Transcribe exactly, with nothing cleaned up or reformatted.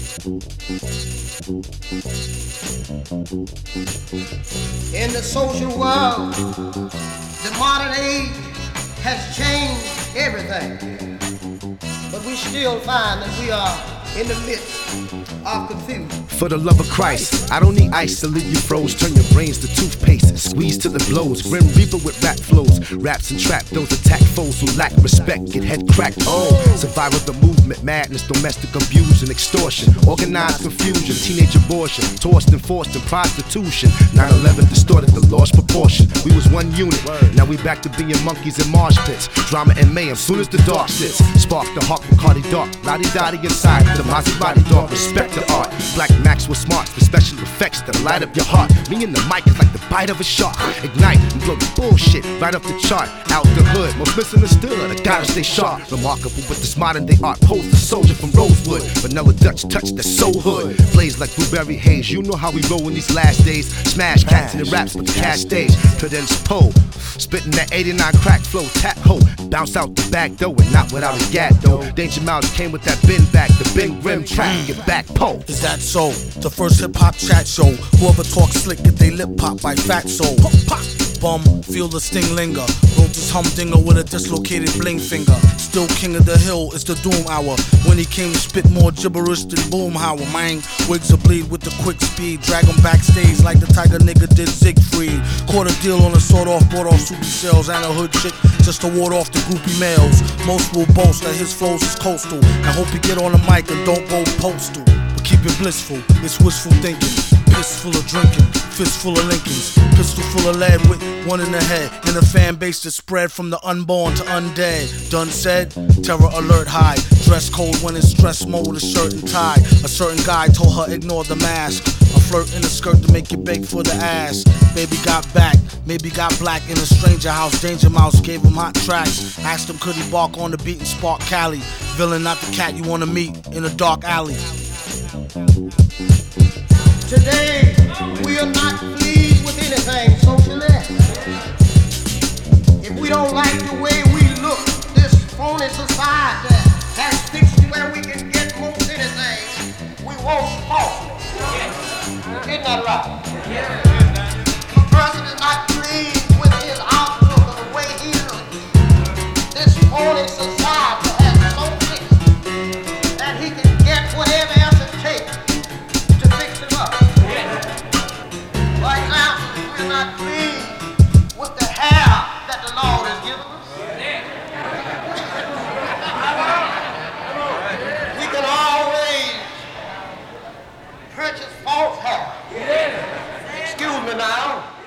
In the social world, the modern age has changed everything, but we still find that we are in the midst of confusion. For the love of Christ, I don't need ice to leave you froze. Turn your brains to toothpaste, squeeze till it blows. Grim Reaper with rap flows, raps and trap. Those attack foes who lack respect, get head cracked. Oh, survival of the movement, madness, domestic abuse and extortion, organized confusion, teenage abortion, tossed and forced in prostitution. nine eleven distorted the lost proportion. We was one unit, now we back to being monkeys in marsh pits. Drama and mayhem, soon as the dark sits. Spark the hawk from Cardi Dark, Lottie Dottie inside, the Maserati Dark. Respect the art, Black Maxwell smarts, the special effects that light up your heart. Me and the mic is like the bite of a shark. Ignite and blow the bullshit right up the chart. Out the hood, most misunderstood, I gotta stay sharp. Remarkable with this modern day art, pose the soldier from Rosewood. Vanilla Dutch touch that's so hood. Blaze like blueberry haze, you know how we roll in these last days. Smash cats in the raps with the cash stage. Cadence pole, spitting that eighty-nine crack flow, tap hoe. Bounce out the back though, and not without a gat though. Danger Mouse came with that bin back, the big rim track, get back pole. Is that so? The first hip hop chat show. Whoever talks slick get they lip pop by fat soul. Pop, pop. Bum, feel the sting linger. Wrote this humdinger with a dislocated bling finger. Still king of the hill, it's the doom hour. When he came to spit more gibberish than Boomhauer, man. Wigs will bleed with the quick speed. Drag him backstage like the tiger nigga did Siegfried. Caught a deal on a sawed off, bought off Soupy sales and a hood chick just to ward off the groupie males. Most will boast that his flows is coastal and hope he get on the mic and don't go postal. But keep it blissful, it's wishful thinking. Piss full of drinking, fist full of Lincolns, pistol full of lead with one in the head, and a fan base that spread from the unborn to undead. Done said, terror alert high, dress code when it's dress mode, a shirt and tie. A certain guy told her ignore the mask, a flirt in a skirt to make you beg for the ass. Baby got back, maybe got black in a stranger house. Danger Mouse gave him hot tracks, asked him could he bark on the beat and spark Cali. Villain not the cat you wanna meet in a dark alley. Today, we are not pleased with anything socially. If we don't like the way we look, this phony society has fixed where we can get most anything we want falsely. Isn't that right? A person is not pleased with his outlook or the way he looks. This phony society has so fixed that he can get whatever else it takes to fix him up. Right now, we're not pleased with the hair that the Lord has given us. We can always purchase false hair. Excuse me now.